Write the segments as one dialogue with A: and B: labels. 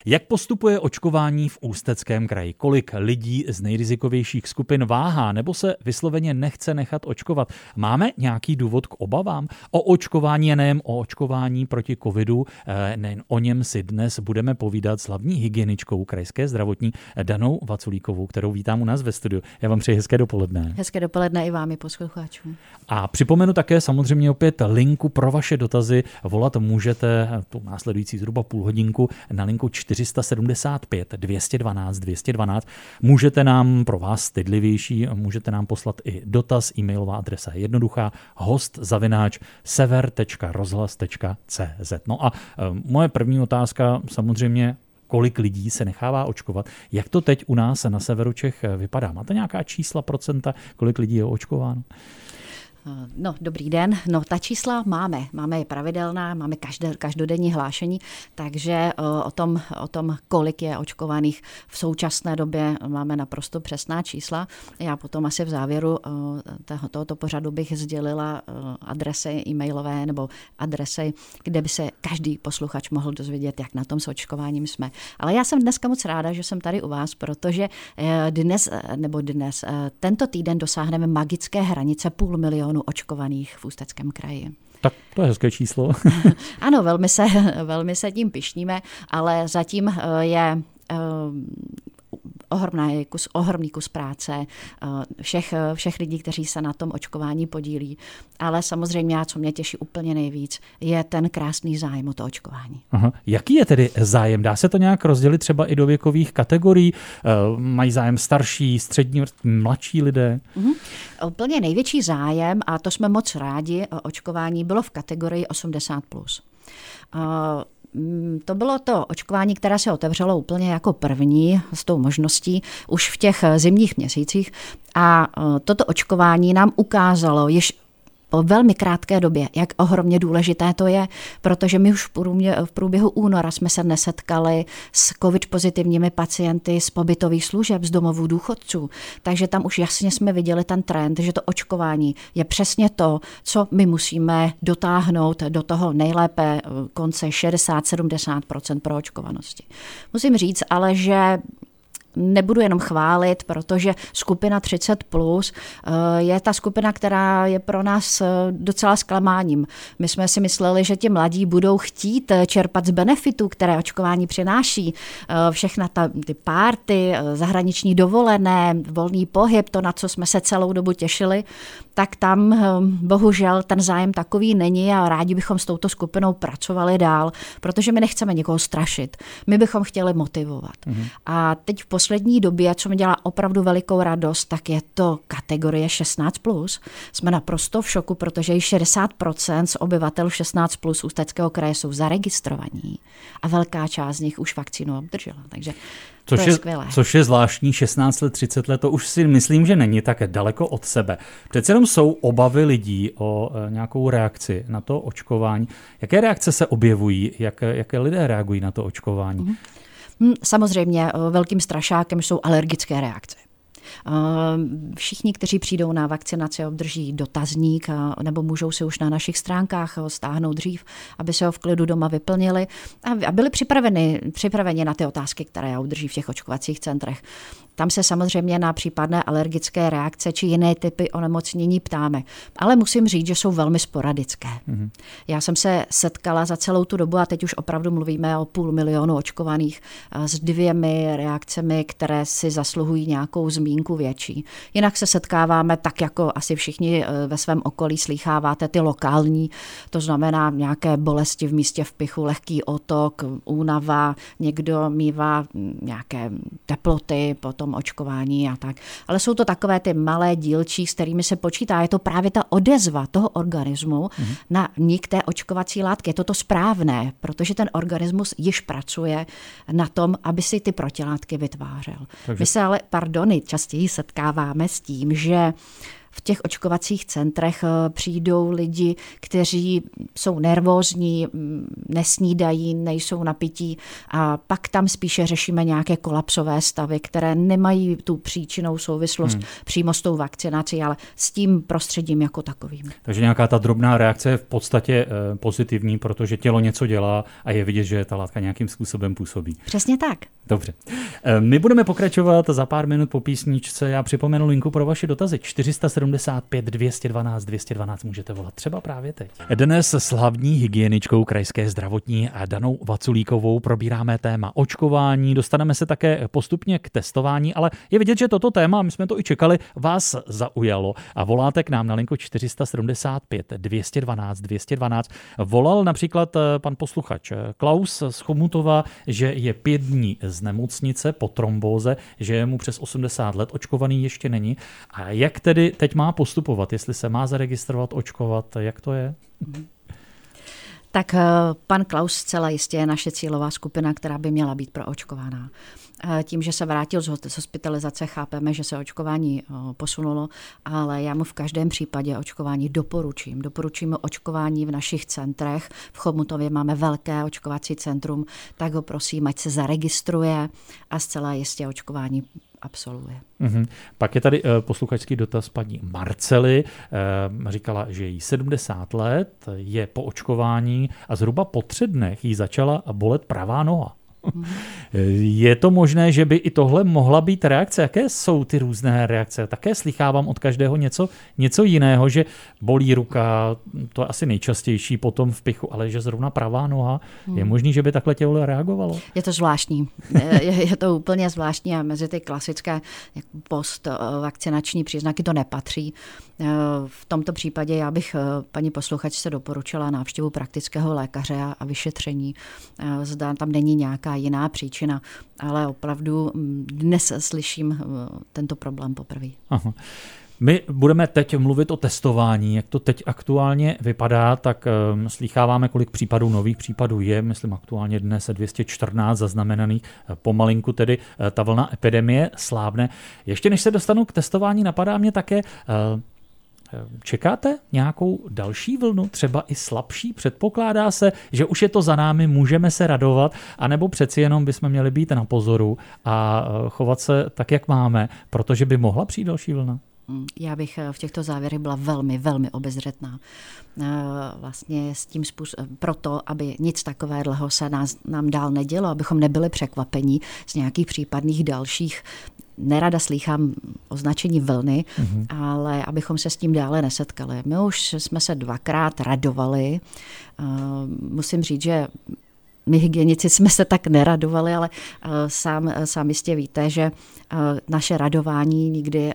A: Jak postupuje očkování v Ústeckém kraji? Kolik lidí z nejrizikovějších skupin váhá nebo se vysloveně nechce nechat očkovat? Máme nějaký důvod k obavám? O očkování a nejen o očkování proti covidu, nejen o něm si dnes budeme povídat s hlavní hygieničkou krajské zdravotní Danou Vaculíkovou, kterou vítám u nás ve studiu. Já vám přeji hezké dopoledne.
B: Hezké dopoledne i vám, i posluchačům.
A: A připomenu také samozřejmě opět linku pro vaše dotazy. Volat můžete tu následující zhruba půl hodinku na linku 475 212 212. Můžete nám, pro vás stydlivější, můžete nám poslat i dotaz. E-mailová adresa je jednoduchá: host@sever.rozhlas.cz. No a moje první otázka samozřejmě, kolik lidí se nechává očkovat. Jak to teď u nás na severu Čech vypadá? Máte nějaká čísla, procenta, kolik lidí je očkováno?
B: No, dobrý den. No, ta čísla máme. Máme je pravidelná, máme každodenní hlášení, takže o tom, kolik je očkovaných v současné době, máme naprosto přesná čísla. Já potom asi v závěru tohoto pořadu bych sdělila adresy e-mailové nebo adresy, kde by se každý posluchač mohl dozvědět, jak na tom s očkováním jsme. Ale já jsem dneska moc ráda, že jsem tady u vás, protože tento týden dosáhneme magické hranice 500 000 očkovaných v Ústeckém kraji.
A: Tak to je hezké číslo.
B: Ano, velmi se tím pyšníme, ale zatím je ohromný kus práce všech lidí, kteří se na tom očkování podílí. Ale samozřejmě, co mě těší úplně nejvíc, je ten krásný zájem o to očkování.
A: Aha. Jaký je tedy zájem? Dá se to nějak rozdělit třeba i do věkových kategorií? Mají zájem starší, střední, mladší lidé?
B: Úplně největší zájem, a to jsme moc rádi, o očkování bylo v kategorii 80+. To bylo to očkování, které se otevřelo úplně jako první s tou možností už v těch zimních měsících. A toto očkování nám ukázalo již po velmi krátké době, jak ohromně důležité to je, protože my už v průběhu února jsme se nesetkali s covid pozitivními pacienty z pobytových služeb, z domovů důchodců. Takže tam už jasně jsme viděli ten trend, že to očkování je přesně to, co my musíme dotáhnout do toho nejlépe konce 60-70% proočkovanosti. Musím říct ale, že nebudu jenom chválit, protože skupina 30+ je ta skupina, která je pro nás docela zklamáním. My jsme si mysleli, že ti mladí budou chtít čerpat z benefitů, které očkování přináší. Všechna ty párty, zahraniční dovolené, volný pohyb, to, na co jsme se celou dobu těšili, tak tam bohužel ten zájem takový není a rádi bychom s touto skupinou pracovali dál, protože my nechceme někoho strašit. My bychom chtěli motivovat. A teď v poslední době, co mi dělá opravdu velikou radost, tak je to kategorie 16+. Jsme naprosto v šoku, protože i 60% z obyvatel 16+ Ústeckého kraje jsou zaregistrovaní a velká část z nich už vakcínu obdržela. Takže to je skvělé.
A: Což je zvláštní, 16 let, 30 let, to už si myslím, že není tak daleko od sebe. Přece jenom jsou obavy lidí o nějakou reakci na to očkování. Jaké reakce se objevují? Jaké lidé reagují na to očkování?
B: Samozřejmě velkým strašákem jsou alergické reakce. Všichni, kteří přijdou na vakcinaci, obdrží dotazník nebo můžou si už na našich stránkách stáhnout dřív, aby se ho v klidu doma vyplnili a byli připraveni na ty otázky, které obdrží v těch očkovacích centrech. Tam se samozřejmě na případné alergické reakce či jiné typy onemocnění ptáme. Ale musím říct, že jsou velmi sporadické. Já jsem se setkala za celou tu dobu, a teď už opravdu mluvíme o 500 000 očkovaných, s 2 reakcemi, které si zasluhují nějakou zmínku větší. Jinak se setkáváme tak, jako asi všichni ve svém okolí slýcháváte ty lokální, to znamená nějaké bolesti v místě vpichu, lehký otok, únava, někdo mívá nějaké teploty, potom očkování a tak. Ale jsou to takové ty malé dílčí, s kterými se počítá. Je to právě ta odezva toho organismu na vnik té očkovací látky. Je to správné, protože ten organismus již pracuje na tom, aby si ty protilátky vytvářel. Takže my se ale, častěji setkáváme s tím, že v těch očkovacích centrech přijdou lidi, kteří jsou nervózní, nesnídají, nejsou napití a pak tam spíše řešíme nějaké kolapsové stavy, které nemají tu příčinnou souvislost přímo s tou vakcinací, ale s tím prostředím jako takovým.
A: Takže nějaká ta drobná reakce je v podstatě pozitivní, protože tělo něco dělá a je vidět, že ta látka nějakým způsobem působí.
B: Přesně tak.
A: Dobře. My budeme pokračovat za pár minut po písničce. Já připomenu linku pro vaše dotazy. 475 212 212 můžete volat třeba právě teď. Dnes s hlavní hygieničkou krajské zdravotní Danou Vaculíkovou probíráme téma očkování. Dostaneme se také postupně k testování, ale je vidět, že toto téma, my jsme to i čekali, vás zaujalo a voláte k nám na linku 475 212 212. Volal například pan posluchač Klaus z Chomutova, že je 5 dní z nemocnice po trombóze, že je mu přes 80 let, očkovaný ještě není. A jak tedy teď má postupovat? Jestli se má zaregistrovat, očkovat, jak to je?
B: Tak pan Klaus zcela jistě je naše cílová skupina, která by měla být proočkovaná. Tím, že se vrátil z hospitalizace, chápeme, že se očkování posunulo, ale já mu v každém případě očkování doporučím. Doporučím očkování v našich centrech. V Chomutově máme velké očkovací centrum, tak ho prosím, ať se zaregistruje a zcela jistě očkování absolvuje.
A: Pak je tady posluchačský dotaz paní Marcely. Říkala, že jí 70 let, je po očkování a zhruba po 3 dnech jí začala bolet pravá noha. Je to možné, že by i tohle mohla být reakce? Jaké jsou ty různé reakce? Také slýchávám od každého něco jiného, že bolí ruka, to je asi nejčastější potom v pichu, ale že zrovna pravá noha, je možný, že by takhle tělo reagovalo?
B: Je to zvláštní. Je to úplně zvláštní a mezi ty klasické postvakcinační příznaky to nepatří. V tomto případě já bych paní posluchačce doporučila návštěvu praktického lékaře a vyšetření. Zda tam není nějaká jiná příčina, ale opravdu dnes slyším tento problém poprvé.
A: Aha. My budeme teď mluvit o testování. Jak to teď aktuálně vypadá, tak slýcháváme, kolik případů, nových případů je. Myslím aktuálně dnes 214 zaznamenaných. Pomalinku tedy ta vlna epidemie slábne. Ještě než se dostanu k testování, napadá mě také, čekáte nějakou další vlnu, třeba i slabší? Předpokládá se, že už je to za námi, můžeme se radovat, anebo přeci jenom bychom měli být na pozoru a chovat se tak, jak máme, protože by mohla přijít další vlna?
B: Já bych v těchto závěrech byla velmi, velmi obezřetná. Vlastně s tím proto, aby nic takového se nám dál nedělo, abychom nebyli překvapení z nějakých případných dalších. Nerada slýchám označení vlny, ale abychom se s tím dále nesetkali. My už jsme se 2krát radovali. Musím říct, že my hygienici jsme se tak neradovali, ale sám jistě víte, že naše radování nikdy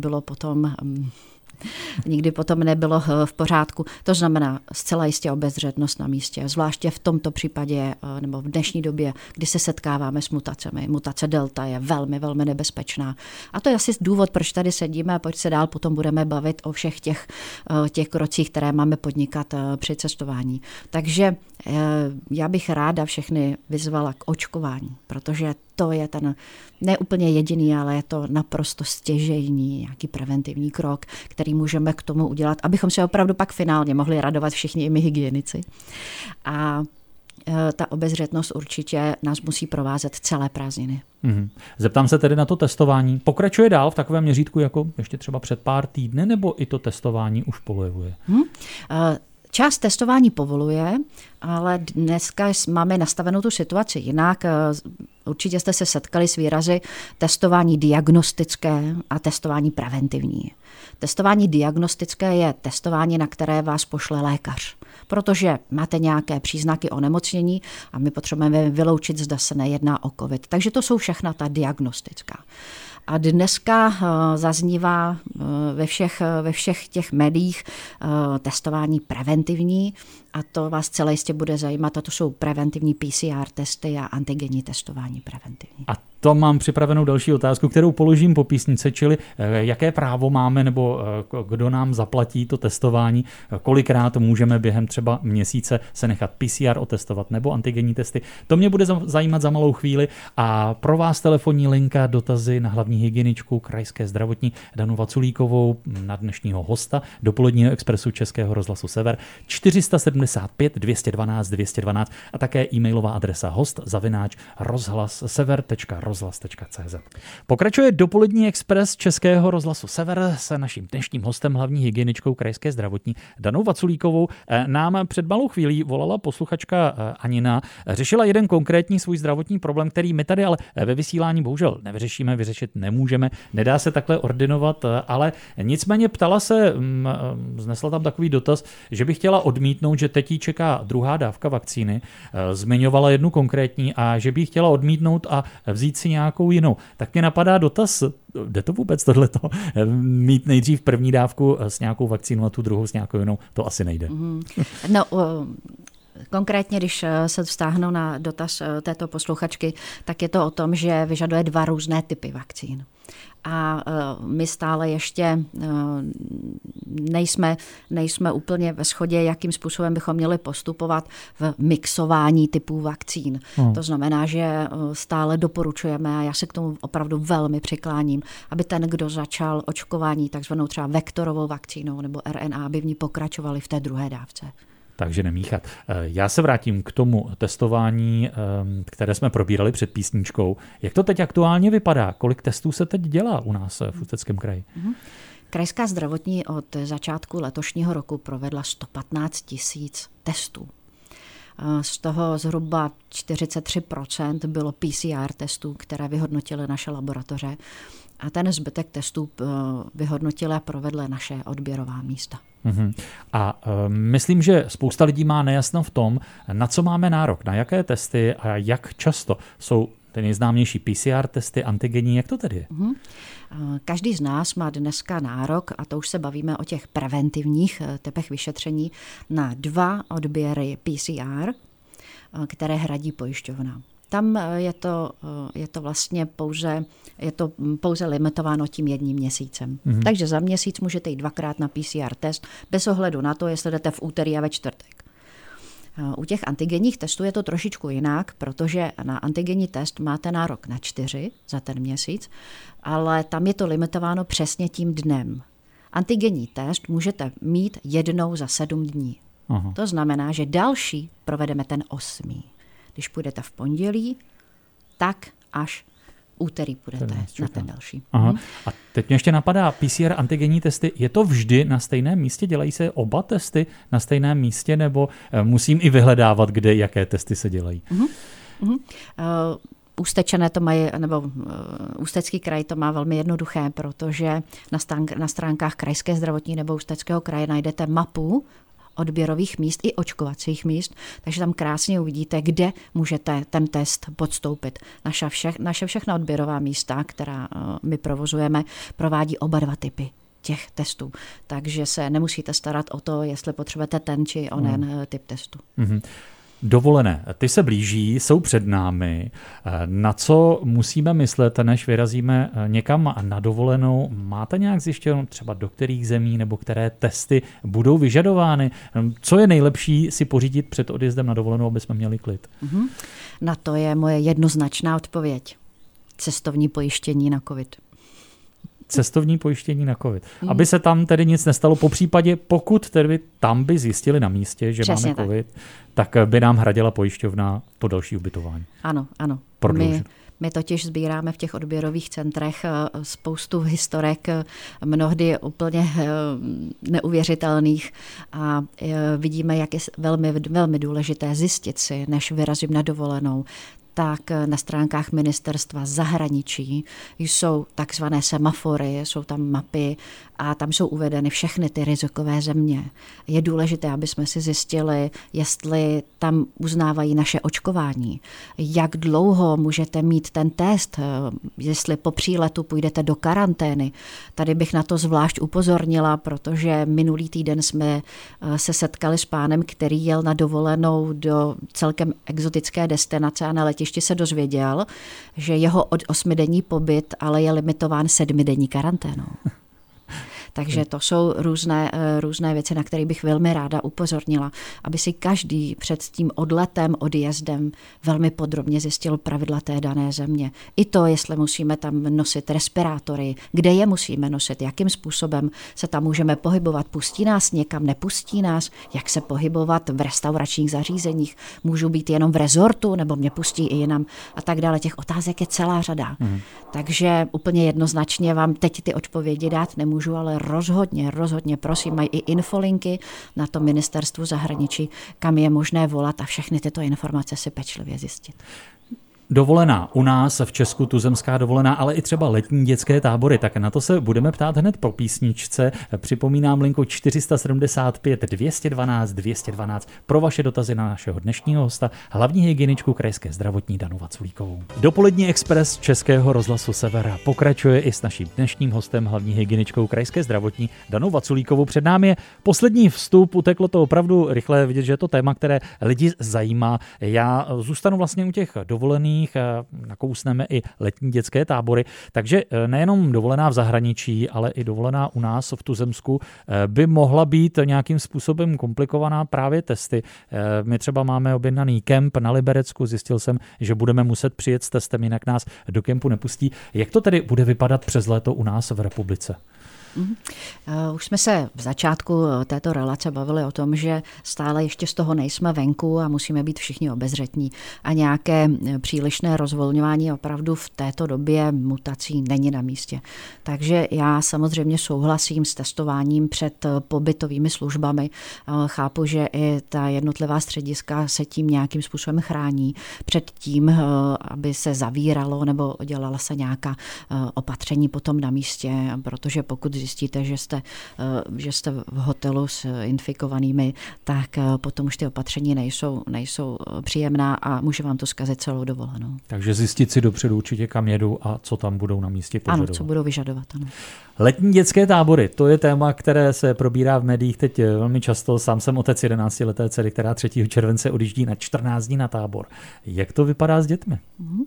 B: potom nebylo v pořádku. To znamená zcela jistě obezřetnost na místě, zvláště v tomto případě nebo v dnešní době, kdy se setkáváme s mutacemi. Mutace delta je velmi, velmi nebezpečná. A to je asi důvod, proč tady sedíme a proč se dál potom budeme bavit o všech těch krocích, které máme podnikat při cestování. Takže já bych ráda všechny vyzvala k očkování, protože to je ten ne úplně jediný, ale je to naprosto stěžejní nějaký preventivní krok, který můžeme k tomu udělat, abychom se opravdu pak finálně mohli radovat všichni i my hygienici. A ta obezřetnost určitě nás musí provázet celé prázdniny.
A: Zeptám se tedy na to testování. Pokračuje dál v takovém měřítku jako ještě třeba před pár týdny, nebo i to testování už polevuje?
B: Část testování povoluje, ale dneska máme nastavenou tu situaci jinak. Určitě jste se setkali s výrazy testování diagnostické a testování preventivní. Testování diagnostické je testování, na které vás pošle lékař, protože máte nějaké příznaky onemocnění a my potřebujeme vyloučit, zda se nejedná o COVID. Takže to jsou všechna ta diagnostická. A dneska zaznívá ve všech těch médiích testování preventivní a to vás celé jistě bude zajímat, a to jsou preventivní PCR testy a antigenní testování preventivní.
A: A to mám připravenou další otázku, kterou položím po písnice, čili jaké právo máme nebo kdo nám zaplatí to testování, kolikrát můžeme během třeba měsíce se nechat PCR otestovat nebo antigenní testy. To mě bude zajímat za malou chvíli a pro vás telefonní linka, dotazy na hlavní hygieničku Krajské zdravotní Danu Vaculíkovou, na dnešního hosta dopoledního expresu Českého rozhlasu Sever 475 212 212 a také e-mailová adresa host@rozhlassever.rozhlas.cz. Pokračuje dopolední expres Českého rozhlasu Sever se naším dnešním hostem, hlavní hygieničkou Krajské zdravotní Danou Vaculíkovou. Nám před malou chvílí volala posluchačka Anina, řešila jeden konkrétní svůj zdravotní problém, který my tady ale ve vysílání bohužel nevyřešíme, vyřešit nemůžeme, nedá se takhle ordinovat, ale nicméně ptala se, znesla tam takový dotaz, že by chtěla odmítnout, že teď jí čeká druhá dávka vakcíny, zmiňovala jednu konkrétní a že by ji chtěla odmítnout a vzít si nějakou jinou. Tak mě napadá dotaz, jde to vůbec tohleto? Mít nejdřív první dávku s nějakou vakcínou a tu druhou s nějakou jinou, to asi nejde.
B: No, konkrétně, když se vztáhnu na dotaz této posluchačky, tak je to o tom, že vyžaduje 2 různé typy vakcín. A my stále ještě nejsme úplně ve shodě, jakým způsobem bychom měli postupovat v mixování typů vakcín. To znamená, že stále doporučujeme, a já se k tomu opravdu velmi přikláním, aby ten, kdo začal očkování takzvanou třeba vektorovou vakcínou nebo RNA, aby v ní pokračovali v té druhé dávce.
A: Takže nemíchat. Já se vrátím k tomu testování, které jsme probírali před písničkou. Jak to teď aktuálně vypadá? Kolik testů se teď dělá u nás v Ústeckém kraji?
B: Krajská zdravotní od začátku letošního roku provedla 115 000 testů. Z toho zhruba 43% bylo PCR testů, které vyhodnotily naše laboratoře, a ten zbytek testů vyhodnotila a provedla naše odběrová místa.
A: A myslím, že spousta lidí má nejasno v tom, na co máme nárok, na jaké testy a jak často jsou ty nejznámější PCR testy, antigenní, jak to tedy je?
B: Každý z nás má dneska nárok, a to už se bavíme o těch preventivních typech vyšetření, na 2 odběry PCR, které hradí pojišťovna. Tam je to vlastně pouze limitováno tím 1 měsícem. Takže za měsíc můžete jít 2krát na PCR test, bez ohledu na to, jestli jdete v úterý a ve čtvrtek. U těch antigenních testů je to trošičku jinak, protože na antigenní test máte nárok na 4 za ten měsíc, ale tam je to limitováno přesně tím dnem. Antigenní test můžete mít 1 za 7 dní. Aha. To znamená, že další provedeme ten 8. Když půjdete v pondělí, tak až úterý půjdete na ten další.
A: Aha. A teď mě ještě napadá, PCR antigenní testy, je to vždy na stejném místě? Dělají se oba testy na stejném místě, nebo musím i vyhledávat, kde jaké testy se dělají?
B: Ústečané to mají, nebo Ústecký kraj to má velmi jednoduché, protože na stránkách Krajské zdravotní nebo Ústeckého kraje najdete mapu odběrových míst i očkovacích míst, takže tam krásně uvidíte, kde můžete ten test podstoupit. Naše všechna odběrová místa, která my provozujeme, provádí oba 2 typy těch testů. Takže se nemusíte starat o to, jestli potřebujete ten či onen typ testu.
A: Dovolené, ty se blíží, jsou před námi. Na co musíme myslet, než vyrazíme někam na dovolenou? Máte nějak zjištěno třeba do kterých zemí nebo které testy budou vyžadovány? Co je nejlepší si pořídit před odjezdem na dovolenou, aby jsme měli klid?
B: Na to je moje jednoznačná odpověď. Cestovní pojištění na COVID.
A: Cestovní pojištění na COVID. Aby se tam tedy nic nestalo, popřípadě pokud tedy tam by zjistili na místě, že přesně máme COVID, tak by nám hradila pojišťovna to další ubytování.
B: Ano. My totiž sbíráme v těch odběrových centrech spoustu historek, mnohdy úplně neuvěřitelných, a vidíme, jak je velmi, velmi důležité zjistit si, než vyrazím na dovolenou, tak na stránkách ministerstva zahraničí jsou takzvané semafory, jsou tam mapy a tam jsou uvedeny všechny ty rizikové země. Je důležité, aby jsme si zjistili, jestli tam uznávají naše očkování, jak dlouho můžete mít ten test, jestli po příletu půjdete do karantény. Tady bych na to zvlášť upozornila, protože minulý týden jsme se setkali s pánem, který jel na dovolenou do celkem exotické destinace a na letišti se dozvěděl, že jeho 8denní pobyt ale je limitován 7denní karanténou. Takže to jsou různé věci, na které bych velmi ráda upozornila, aby si každý před tím odletem, odjezdem velmi podrobně zjistil pravidla té dané země. I to, jestli musíme tam nosit respirátory, kde je musíme nosit, jakým způsobem se tam můžeme pohybovat, pustí nás někam, nepustí nás, jak se pohybovat v restauračních zařízeních, můžu být jenom v rezortu, nebo mě pustí i jinam a tak dále. Těch otázek je celá řada. Takže úplně jednoznačně vám teď ty odpovědi dát nemůžu, ale rozhodně, prosím, mají i infolinky na to ministerstvu zahraničí, kam je možné volat a všechny tyto informace si pečlivě zjistit.
A: Dovolená u nás v Česku, tuzemská dovolená, ale i třeba letní dětské tábory, tak na to se budeme ptát hned po písničce. Připomínám linku 475 212 212 pro vaše dotazy na našeho dnešního hosta, hlavní hygieničku Krajské zdravotní Danu Vaculíkovou. Dopolední Express Českého rozhlasu Sever pokračuje i s naším dnešním hostem, hlavní hygieničkou Krajské zdravotní Danou Vaculíkovou. Před námi je poslední vstup, uteklo to opravdu rychle, vidět, že je to téma, které lidi zajímá. Já zůstanu vlastně u těch dovolených, nakousneme i letní dětské tábory, takže nejenom dovolená v zahraničí, ale i dovolená u nás v tuzemsku by mohla být nějakým způsobem komplikovaná právě testy. My třeba máme objednaný kemp na Liberecku, zjistil jsem, že budeme muset přijet s testem, jinak nás do kempu nepustí. Jak to tedy bude vypadat přes léto u nás v republice?
B: Už jsme se v začátku této relace bavili o tom, že stále ještě z toho nejsme venku a musíme být všichni obezřetní. A nějaké přílišné rozvolňování opravdu v této době mutací není na místě. Takže já samozřejmě souhlasím s testováním před pobytovými službami. Chápu, že i ta jednotlivá střediska se tím nějakým způsobem chrání před tím, aby se zavíralo nebo dělala se nějaká opatření potom na místě, protože pokud zjistíte, že jste v hotelu s infikovanými, tak potom už ty opatření nejsou příjemná a může vám to zkazit celou dovolenou.
A: Takže zjistit si dopředu určitě, kam jedu a co tam budou na místě požadovat.
B: Ano, co budou vyžadovat. Ano.
A: Letní dětské tábory, to je téma, které se probírá v médiích teď velmi často. Sám jsem otec 11leté dcery, která 3. července odjíždí na 14 dní na tábor. Jak to vypadá s dětmi?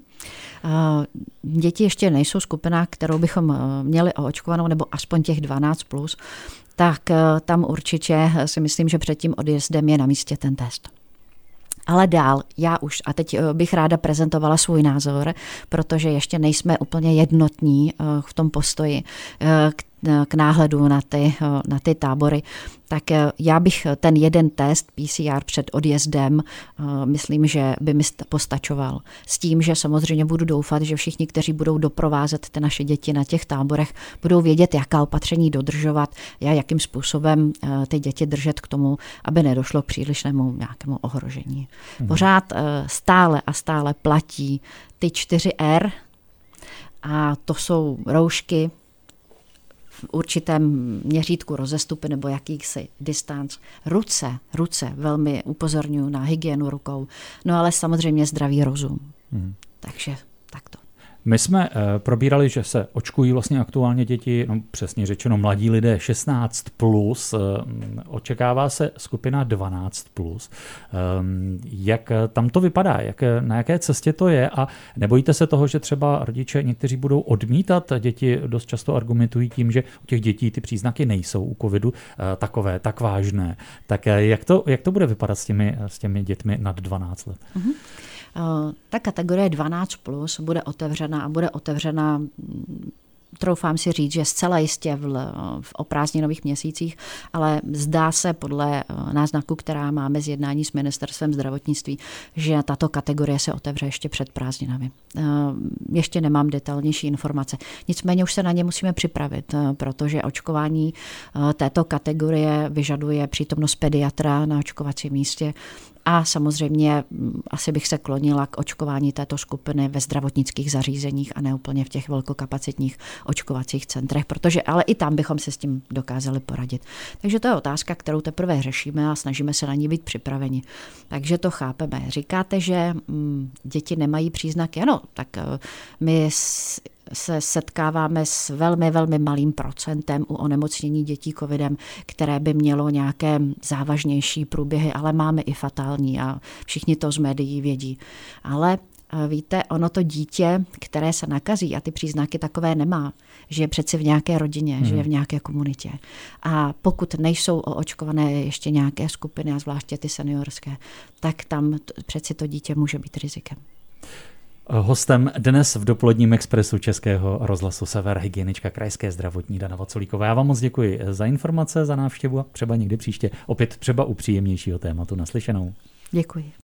B: Děti ještě nejsou skupina, kterou bychom měli oočkovanou, nebo aspoň těch 12+, tak tam určitě si myslím, že před tím odjezdem je na místě ten test. Ale dál, a teď bych ráda prezentovala svůj názor, protože ještě nejsme úplně jednotní v tom postoji k náhledu na ty tábory, tak já bych ten jeden test PCR před odjezdem, myslím, že by mi postačoval. S tím, že samozřejmě budu doufat, že všichni, kteří budou doprovázet ty naše děti na těch táborech, budou vědět, jaká opatření dodržovat a jakým způsobem ty děti držet k tomu, aby nedošlo k přílišnému nějakému ohrožení. Pořád stále platí ty 4 R a to jsou roušky, v určitém měřítku rozestupy nebo jakýsi distanc. Ruce, velmi upozorňuji na hygienu rukou, no ale samozřejmě zdravý rozum. Takže takto.
A: My jsme probírali, že se očkují vlastně aktuálně děti, no přesně řečeno mladí lidé 16+, očekává se skupina 12+. Jak tam to vypadá, na jaké cestě to je a nebojíte se toho, že třeba rodiče někteří budou odmítat, děti dost často argumentují tím, že u těch dětí ty příznaky nejsou u covidu tak vážné. Tak jak to bude vypadat s těmi dětmi nad 12 let?
B: Ta kategorie 12+ bude otevřena, troufám si říct, že zcela jistě v prázdninových měsících, ale zdá se podle náznaku, která máme z jednání s ministerstvem zdravotnictví, že tato kategorie se otevře ještě před prázdninami. Ještě nemám detailnější informace. Nicméně už se na ně musíme připravit, protože očkování této kategorie vyžaduje přítomnost pediatra na očkovacím místě A samozřejmě asi bych se klonila k očkování této skupiny ve zdravotnických zařízeních a ne úplně v těch velkokapacitních očkovacích centrech, protože ale i tam bychom se s tím dokázali poradit. Takže to je otázka, kterou teprve řešíme a snažíme se na ní být připraveni. Takže to chápeme. Říkáte, že děti nemají příznaky. Ano, tak my se setkáváme s velmi, velmi malým procentem u onemocnění dětí covidem, které by mělo nějaké závažnější průběhy, ale máme i fatální a všichni to z médií vědí. Ale víte, ono to dítě, které se nakazí a ty příznaky takové nemá, že je přeci v nějaké rodině, že je v nějaké komunitě. A pokud nejsou oočkované ještě nějaké skupiny, a zvláště ty seniorské, tak tam přeci to dítě může být rizikem.
A: Hostem dnes v dopoledním expresu Českého rozhlasu Sever hygienička krajské zdravotní Dana Vaculíková. Já vám moc děkuji za informace, za návštěvu a třeba někdy příště opět třeba u příjemnějšího tématu. Naslyšenou.
B: Děkuji.